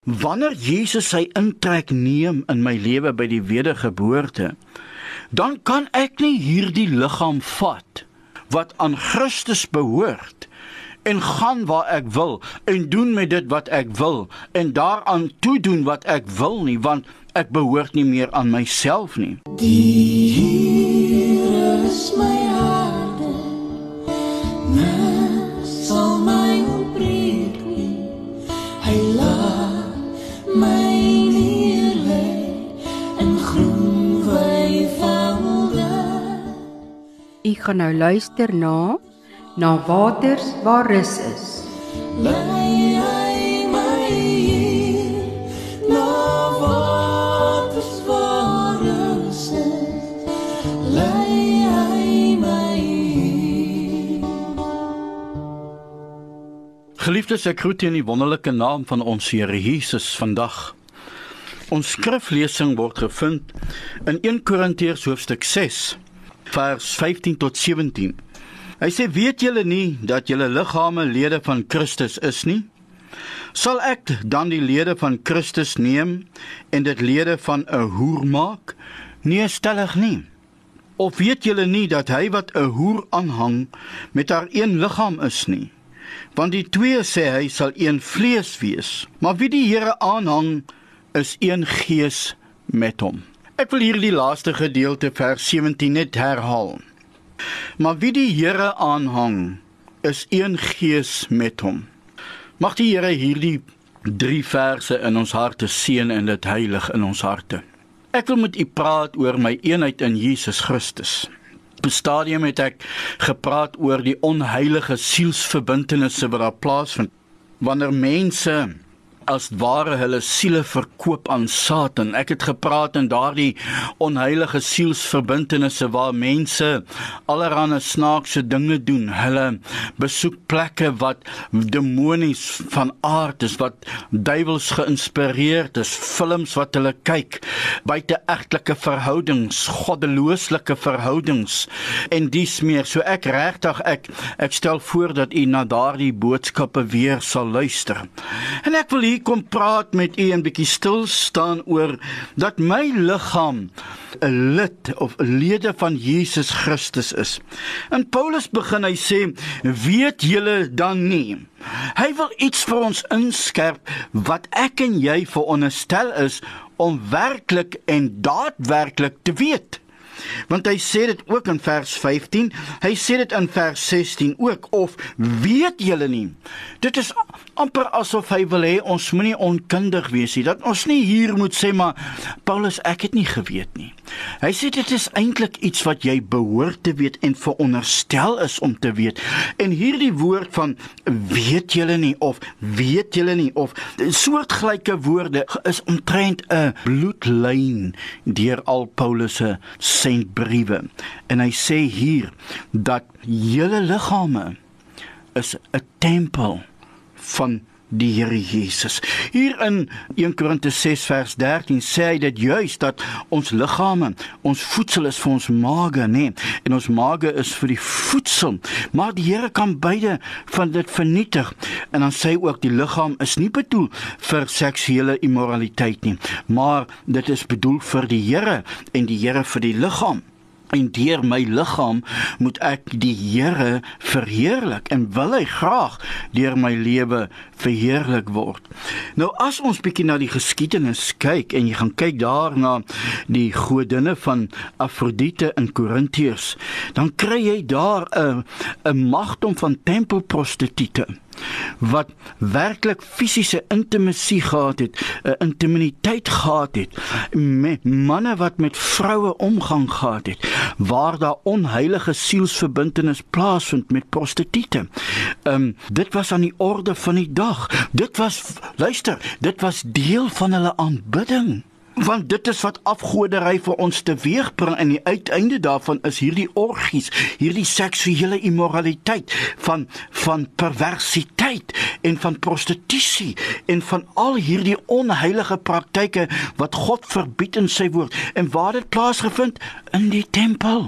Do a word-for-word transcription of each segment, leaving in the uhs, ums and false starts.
Wanneer Jesus sy intrek neem in my lewe by die wedergeboorte, dan kan ek nie hierdie liggaam vat wat aan Christus behoort en gaan waar ek wil en doen met dit wat ek wil en daaraan toedoen wat ek wil nie, want ek behoort nie meer aan myself nie. Die Here is my harde, niks sal my ontbreek nie. Hy laat my neerlê in groen weivelde. U gaan nou luister na na waters waar rus is. Lei hy my hier, na waters waar rus is. Lei hy my hier. Geliefdes, ek groet u in die wonderlike naam van ons Here Jesus vandag. Ons skriflesing word gevind in Eerste Korintiërs hoofstuk ses, vers vyftien tot sewentien. Hy sê, weet julle nie dat julle liggame lede van Christus is nie? Sal ek dan die lede van Christus neem en dit lede van 'n hoer maak? Nee, stellig nie. Of weet julle nie dat hy wat 'n hoer aanhang met haar een liggaam is nie? Want die twee, sê hy, sal een vlees wees. Maar wie die Here aanhang, is een gees met hom. Ek wil hier die laaste gedeelte vers sewentien net herhaal. Maar wie die Here aanhang, is een gees met hom. Mag die Here hierdie drie verse in ons harte seën en dit heilig in ons harte. Ek wil met u praat oor my eenheid in Jesus Christus. Op 'n stadium het ek gepraat oor die onheilige sielsverbintenisse wat daar plaasvind, wanneer mense as ware hulle siele verkoop aan Satan. Ek het gepraat in daardie onheilige sielsverbintenisse waar mense allerhande snaakse dinge doen. Hulle besoek plekke wat demonies van aard is, wat duiwels geïnspireerd is, films wat hulle kyk, buiteegtelike verhoudings, goddelooslike verhoudings en dies meer. So ek regtig, ek, ek stel voor dat u na daardie boodskappe weer sal luister. En ek wil hier kom praat met u en bietjie stil staan oor dat my liggaam 'n lid of lede van Jesus Christus is. En Paulus begin, hy sê, weet julle dan nie? Hy wil iets vir ons inskerp wat ek en jy veronderstel is om werklik en daadwerklik te weet. Want hy sê dit ook in vers vyftien, hy sê dit in vers sestien ook, of weet julle nie? Dit is amper asof hy wil hê ons moenie onkundig wees nie, dat ons nie hier moet sê, maar Paulus, ek het nie geweet nie. Hy sê dit is eintlik iets wat jy behoort te weet en veronderstel is om te weet. En hierdie woord van weet julle nie, of weet julle nie, of soortgelyke woorde is omtrent 'n bloedlyn deur al Paulus se sendbriewe. En hy sê hier dat julle liggame is 'n tempel van die Here Jesus. Hier in Eerste Korintiërs ses vers dertien sê hy dit juist, dat ons liggame, ons voedsel is vir ons mage, nee, en ons mage is vir die voedsel, maar die Here kan beide van dit vernietig. En dan sê hy ook, die liggaam is nie bedoel vir seksuele immoraliteit nie, maar dit is bedoel vir die Here en die Here vir die liggaam. En deur my liggaam moet ek die Here verheerlik en wil hy graag deur my lewe verheerlik word. Nou as ons bietjie na die geskiedenis kyk en jy gaan kyk daar na die godinne van Afrodite in Korintiërs, dan kry jy daar 'n 'n magdom van tempelprostituie wat werklik fisiese intimasie gehad het, 'n intimiteit gehad het, met manne wat met vroue omgang gehad het, waar daar onheilige sielsverbintenis plaasvind met prostituie. Um, dit was aan die orde van die dag. Dit was, luister, dit was deel van hulle aanbidding. Want dit is wat afgoderry vir ons teweegbring, en die uiteinde daarvan is hierdie orgies, hierdie seksuele immoraliteit, van, van perversiteit, en van prostitusie, en van al hierdie onheilige praktyke, wat God verbied in sy woord. En waar dit plaasgevind? In die tempel.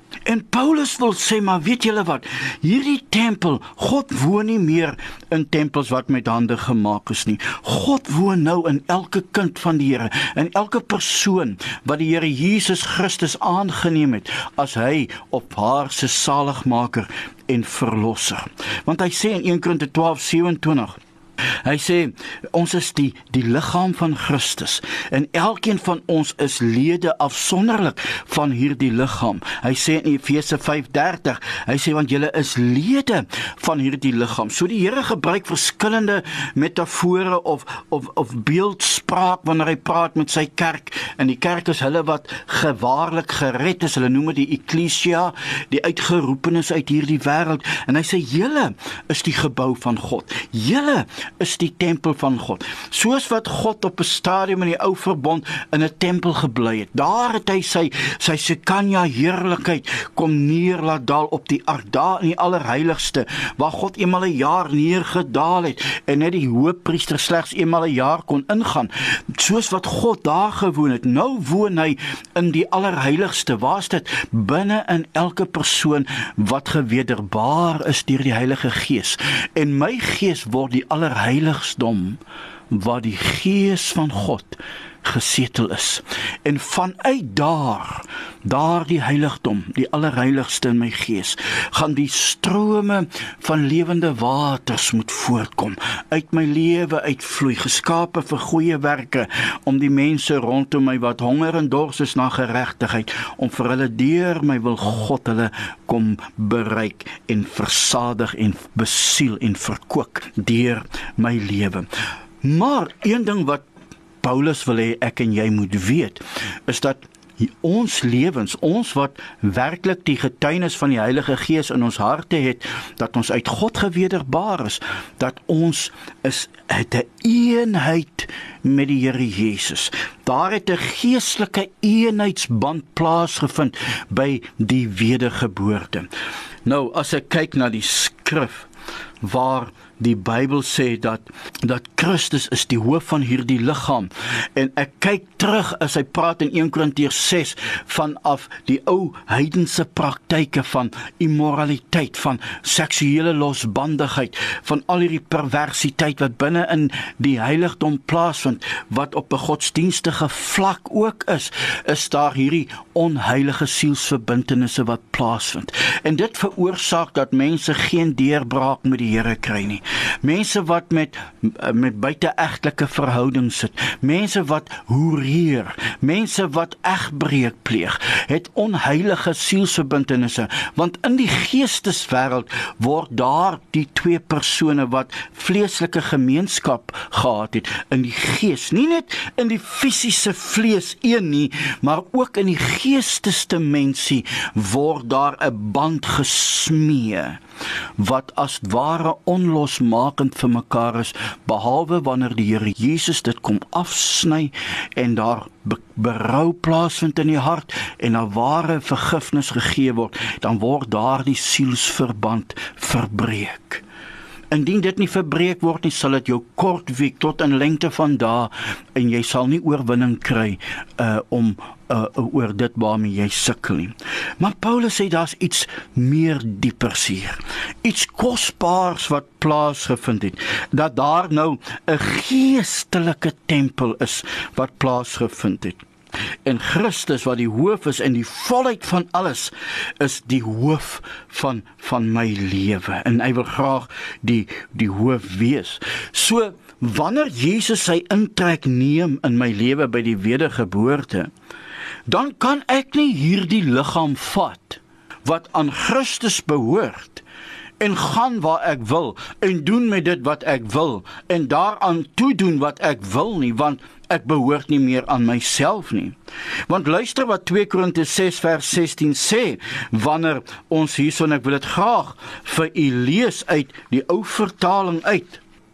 En Paulus wil sê, maar weet julle wat, hierdie tempel, God woon nie meer in tempels wat met hande gemaak is nie. God woon nou in elke kind van die Here, in elke persoon wat die Here Jesus Christus aangeneem het, as hy op haar se saligmaker en verlosser. Want hy sê in Eerste Korintiërs twaalf sewenentwintig, hy sê, ons is die, die liggaam van Christus, en elkeen van ons is lede afsonderlik van hierdie liggaam. Hy sê in Efese vyf dertig, hy sê, want julle is lede van hierdie liggaam. So die Here gebruik verskillende metafore of, of, of beeldspraak wanneer hy praat met sy kerk, en die kerk is hulle wat gewaarlik gered is, hulle noem dit die Ecclesia, die uitgeroepenes uit hierdie wêreld, en hy sê, julle is die gebou van God, julle is die tempel van God. Soos wat God op 'n stadium in die ou verbond in 'n tempel gebly het. Daar het hy sy sy Sekanja heerlikheid kom neer laat daal op die ark, daar in die allerheiligste, waar God eenmal 'n jaar neergedaal het en net die hoëpriester slegs eenmal 'n jaar kon ingaan. Soos wat God daar gewoon het, nou woon hy in die allerheiligste. Waar's dit? Binne in elke persoon wat gewederbaar is deur die Heilige Gees. En my gees word die allerheiligste heiligdom waar die Gees van God gesetel is. En vanuit daar, daar die heiligdom, die allerheiligste in my gees, gaan die strome van lewende waters moet voortkom, uit my lewe uitvloei, geskape vir goeie werke, om die mense rondom my wat honger en dors is na geregtigheid, om vir hulle deur my wil God hulle kom bereik en versadig en besiel en verkoop deur my lewe. Maar een ding wat Paulus wil hê ek en jy moet weet, is dat ons lewens, ons wat werklik die getuienis van die Heilige Gees in ons harte het, dat ons uit God gewederbaar is, dat ons is het 'n eenheid met die Here Jesus. Daar het 'n geestelike eenheidsband plaasgevind by die wedergeboorte. Nou, as ek kyk na die skrif, waar die Bybel sê dat, dat Christus is die hoof van hierdie liggaam, en ek kyk terug as hy praat in Eerste Korintiërs ses, vanaf die ou heidense praktyke van immoraliteit, van seksuele losbandigheid, van al hierdie perversiteit wat binne in die heiligdom plaasvind, wat op 'n godsdienstige vlak ook is, is daar hierdie onheilige sielsverbintenisse wat plaasvind. En dit veroorsaak dat mense geen deurbraak met die Here kry nie. Mense wat met, met buiteegtelike verhoudings sit, mense wat hoereer, mense wat egbreek pleeg, het onheilige sielsverbintenisse, want in die geesteswêreld word daar die twee persone wat vleeslike gemeenskap gehad het, in die gees, nie net in die fisiese vlees een nie, maar ook in die geestesdimensie word daar 'n band gesmee, wat as ware onlosmakend vir mekaar is, behalwe wanneer die Here Jesus dit kom afsny en daar berou plaasvind in die hart en 'n ware vergifnis gegee word, dan word daar die sielsverband verbreek. Indien dit nie verbreek word nie, sal dit jou kort wiek tot in lengte van dae, en jy sal nie oorwinning kry uh, om uh, oor dit waarmee jy sukkel nie. Maar Paulus sê daar's iets meer diepers hier, iets kosbaars wat plaasgevind het, dat daar nou 'n geestelike tempel is wat plaasgevind het. En Christus wat die hoof is en die volheid van alles, is die hoof van, van my lewe, en hy wil graag die, die hoof wees. So, wanneer Jesus sy intrek neem in my lewe by die wedergeboorte, dan kan ek nie hierdie liggaam vat, wat aan Christus behoort, en gaan waar ek wil, en doen met dit wat ek wil, en daaraan toedoen wat ek wil nie, want ek behoort nie meer aan myself nie. Want luister wat twee Korintiërs ses vers sestien sê, wanneer ons hierson, ek wil dit graag vir u lees uit die ou vertaling uit.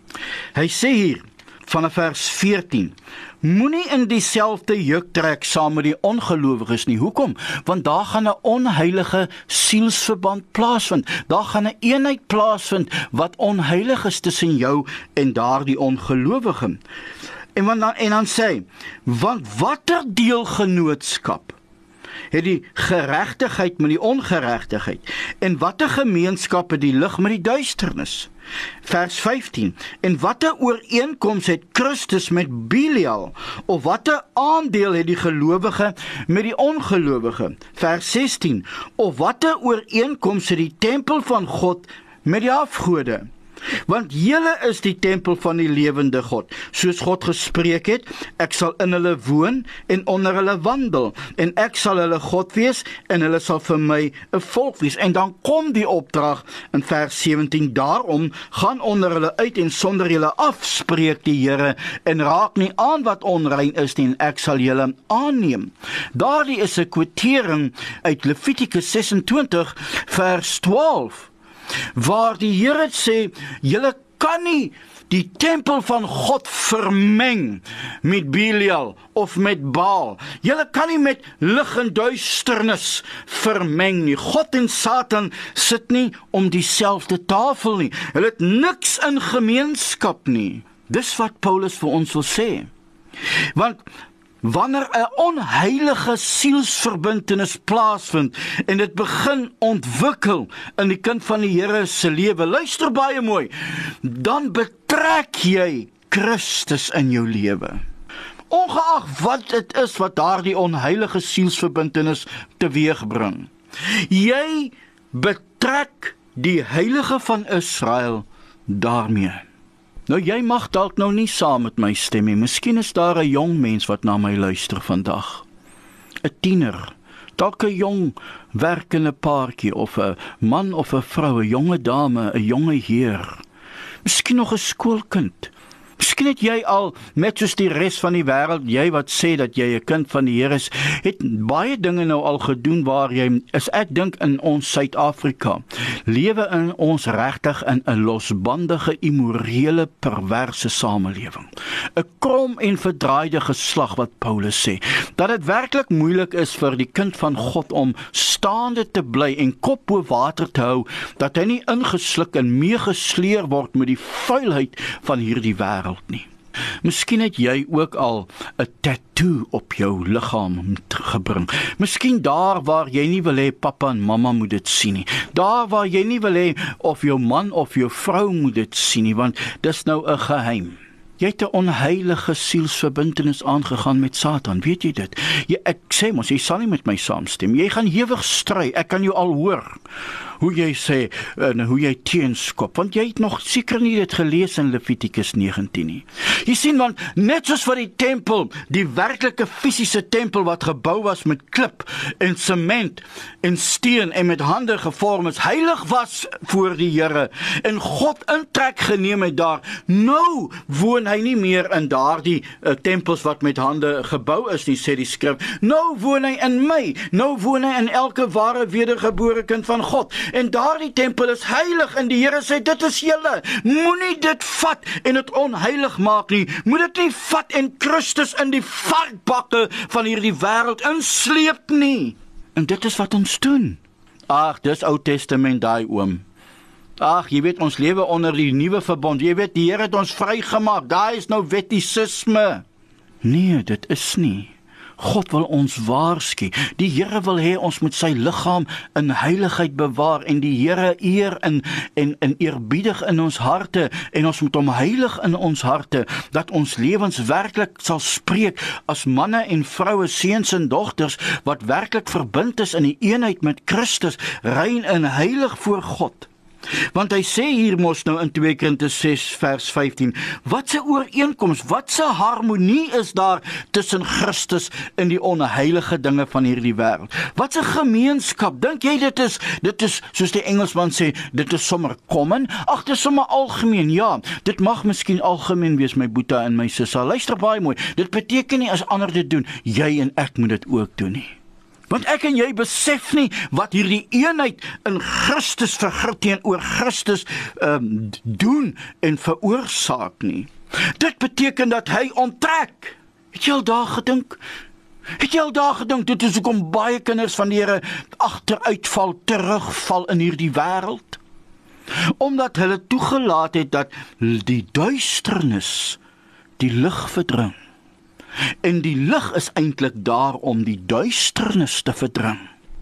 Hy sê hier, vanaf vers veertien, moenie in dieselfde juk trek saam met die ongelowiges nie. Hoekom? Want daar gaan 'n onheilige sielsverband plaasvind. Daar gaan 'n eenheid plaasvind wat onheilig is tussen jou en daardie ongelowige. En, dan, en dan sê, want watter deelgenootskap het die geregtigheid met die ongeregtigheid? En watter gemeenskap het die lig met die duisternis? Vers vyftien, en watter ooreenkoms het Christus met Belial, of watter aandeel het die gelowige met die ongelowige? Vers sestien, of watter ooreenkoms het die tempel van God met die afgode? Want julle is die tempel van die lewende God, soos God gespreek het, ek sal in hulle woon en onder hulle wandel, en ek sal hulle God wees, en hulle sal vir my 'n volk wees. En dan kom die opdrag in vers sewentien, daarom gaan onder hulle uit en sonder julle af, spreek die Here, en raak nie aan wat onrein is nie, en ek sal julle aanneem. Daardie is 'n kwotering uit Levitikus ses en twintig vers twaalf, waar die Here sê, julle kan nie die tempel van God vermeng met Belial of met Baal. Julle kan nie met lig en duisternis vermeng nie. God en Satan sit nie om dieselfde tafel nie. Hulle het niks in gemeenskap nie. Dis wat Paulus vir ons wil sê. Want wanneer 'n onheilige sielsverbintenis plaasvind en dit begin ontwikkel in die kind van die Here se lewe, luister baie mooi, dan betrek jy Christus in jou lewe. Ongeag wat dit is wat daardie onheilige sielsverbintenis teweegbring. Jy betrek die Heilige van Israel daarmee. Nou jy mag dalk nou nie saam met my stem nie. Miskien is daar 'n jong mens wat na my luister vandag. 'n Tiener, dalk 'n jong werkende paartjie of 'n man of 'n vrou, 'n jonge dame, 'n jonge heer. Miskien nog 'n skoolkind. Miskien het jy al, net soos die res van die wêreld, jy wat sê dat jy 'n kind van die Here is, het baie dinge nou al gedoen waar jy, as ek dink in ons Suid-Afrika, lewe in ons regtig in 'n losbandige, immorele, perverse samelewing. 'n Krom en verdraaide geslag wat Paulus sê, dat dit werklik moeilik is vir die kind van God om staande te bly en kop bo water te hou, dat hy nie ingesluk en meegesleer word met die vuilheid van hierdie wêreld nie. Miskien het jy ook al 'n tattoo op jou liggaam gebring. Miskien daar waar jy nie wil hê pappa en mamma moet dit sien nie. Daar waar jy nie wil hê of jou man of jou vrou moet dit sien nie, want dis nou 'n geheim. Jy het 'n onheilige sielsverbintenis aangegaan met Satan, weet jy dit? Jy, ek sê mos, jy sal nie met my saamstem. Jy gaan ewig stry, ek kan jou al hoor. Hoe jy sê, en hoe jy teenskop, want jy het nog seker nie dit gelees in Levitikus negentien nie. Jy sien, want net soos vir die tempel, die werklike fisiese tempel wat gebou was met klip en sement en steen en met hande gevorm is, heilig was voor die Here en God intrek geneem het daar. Nou woon hy nie meer in daardie uh, tempels wat met hande gebou is nie, sê die skrif. Nou woon hy in my, nou woon hy in elke ware wedergebore kind van God. En daardie tempel is heilig en die Here sê, dit is julle, moenie dit vat en dit onheilig maak nie, moet dit nie vat en Christus in die varkbakke van hierdie wêreld insleep nie. En dit is wat ons doen. Ag, dis Ou Testament daai oom. Ag, jy weet, ons lewe onder die nuwe verbond, jy weet, die Here het ons vrygemaak, daar is nou wettisisme. Nee, dit is nie. God wil ons waarsku. Die Here wil hê ons moet sy liggaam in heiligheid bewaar en die Here eer in en en eerbiedig in ons harte en ons moet hom heilig in ons harte dat ons lewens werklik sal spreek as manne en vroue, seuns en dogters wat werklik verbind is in die eenheid met Christus, rein en heilig voor God. Want hy sê hier mos nou in twee Korintiërs ses vers vyftien, wat 'n ooreenkoms, wat 'n harmonie is daar tussen Christus en die onheilige dinge van hierdie wêreld. Wat 'n gemeenskap, dink jy dit is, dit is soos die Engelsman sê, dit is sommer common? Ag, dit is sommer algemeen, ja, dit mag miskien algemeen wees, my boeta en my sissa, luister baie mooi, dit beteken nie as ander dit doen, jy en ek moet dit ook doen nie. Want ek en jy besef nie wat hierdie eenheid in Christus vir teenoor Christus um, doen en veroorsaak nie. Dit beteken dat hy onttrek. Het jy al daar gedink? Het jy al daar gedink, dit is hoekom baie kinders van die Here agteruitval, terugval in hierdie wêreld? Omdat hulle toegelaat het dat die duisternis die lig verdring. En die lig is eintlik daar om die duisternis te verdring.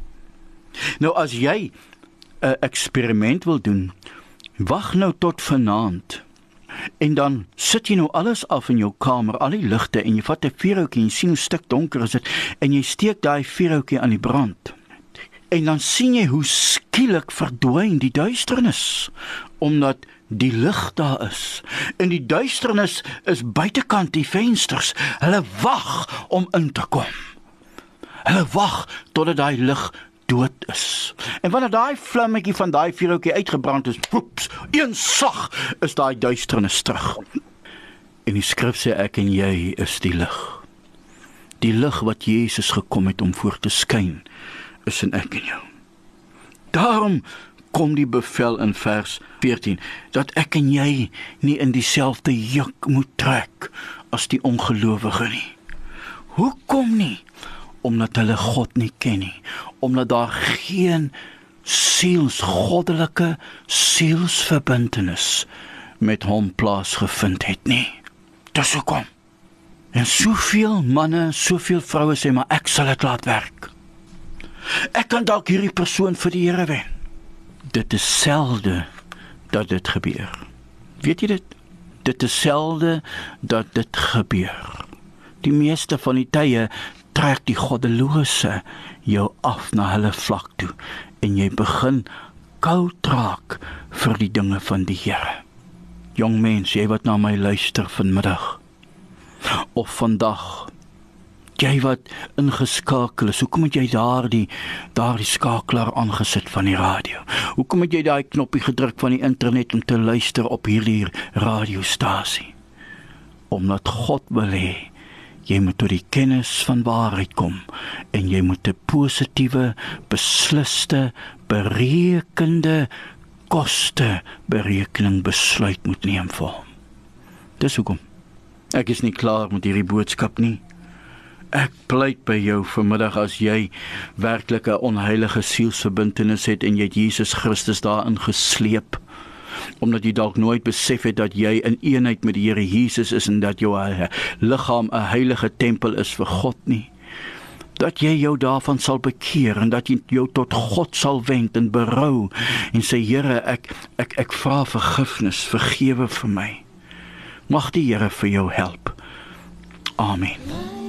Nou as jy 'n eksperiment wil doen, wag nou tot vanaand. En dan sit jy nou alles af in jou kamer, al die ligte, en jy vat 'n vuurhoutjie en jy sien hoe stik donker is dit, en jy steek daai vuurhoutjie aan die brand. En dan sien jy hoe skielik verdwyn die duisternis, omdat die lig daar is. En die duisternis is buitekant die vensters. Hulle wag om in te kom. Hulle wag totdat daai lig dood is. En wanneer daai vlammetjie van daai vuurhoutjie uitgebrand is, woeps, een slag is daai duisternis terug. En die skrif sê ek en jy is die lig. Die lig wat Jesus gekom het om voor te skyn, is in ek en jou. Daarom kom die bevel in vers veertien, dat ek en jy nie in dieselfde juk moet trek as die ongelowige nie. Hoekom nie? Omdat hulle God nie ken nie, omdat daar geen siels, goddelike sielsverbintenis met hom plaasgevind het nie. Dis hoekom. En soveel manne, soveel vroue sê, maar ek sal dit laat werk. Ek kan dalk hierdie persoon vir die Here wen. Dit is selde dat dit gebeur. Weet jy dit? Dit is selde dat dit gebeur. Die meeste van die tye trek die goddelose jou af na hulle vlak toe en jy begin koud raak vir die dinge van die Here. Jong mens, jy wat na my luister vanmiddag of vandag, jy wat ingeskakel is, hoekom het jy daar die, daar die skakelaar aangesit van die radio? Hoekom het jy daai knoppie gedruk van die internet om te luister op hierdie radiostasie? Omdat God wil hê, jy moet tot die kennis van waarheid kom en jy moet 'n positiewe, besliste, berekende, koste berekening besluit moet neem vir hom. Dis hoekom. Ek is nie klaar met hierdie boodskap nie. Ek pleit by jou vanmiddag as jy werklik 'n onheilige sielsverbintenis het en jy het Jesus Christus daarin gesleep, omdat jy dalk nooit besef het dat jy in eenheid met die Here Jesus is en dat jou liggaam 'n heilige tempel is vir God nie. Dat jy jou daarvan sal bekeer en dat jy jou tot God sal wend en berou en sê, Here, ek, ek, ek vra vergifnis, vergewe vir my. Mag die Here vir jou help. Amen.